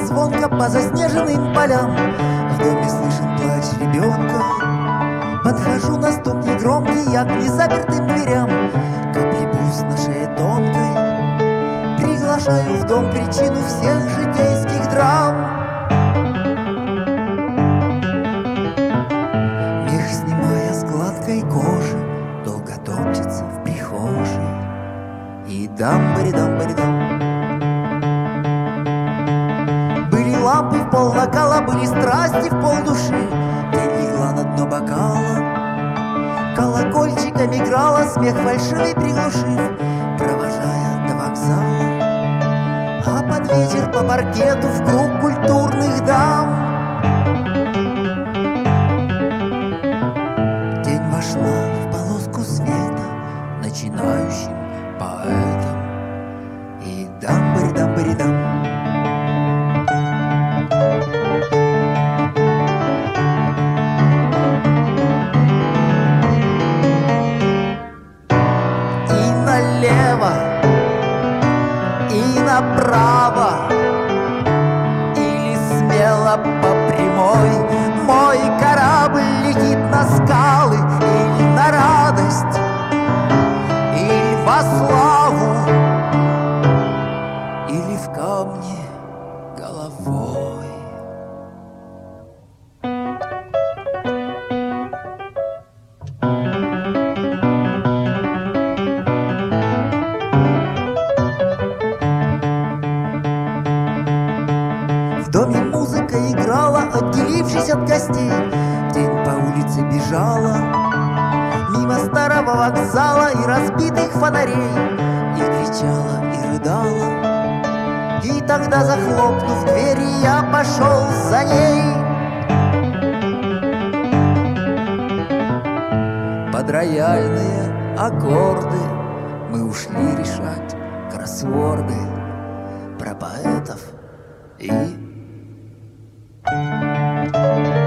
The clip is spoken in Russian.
звонко по заснеженным полям. В доме слышен плач ребенка. Подхожу на стук негромкий я к незапертым дверям. Капли бус на шее тонкой. Приглашаю в дом причину всех житейских драм. Мех снимая с гладкой кожи, долго топчется в прихожей. И дам-бари-дам-бари-дам. Были лампы в пол накала, были страсти в полдуши. Тень легла на дно бокала, колокольчиком играла, смех фальшивый приглушив, провожая до вокзала. А под вечер по паркету в круг культурных дам тень вошла в полоску света начинающим поэтом. И дам-бари-дам-бари-дам. И направо, или смело по прямой. Мой корабль летит на скалы, или на радость, или во славу, или в камне головой. В доме музыка играла, отделившись от гостей. Тень по улице бежала мимо старого вокзала и разбитых фонарей. И кричала, и рыдала. И тогда, захлопнув двери, я пошел за ней. Под рояльные аккорды мы ушли решать кроссворды про поэтов и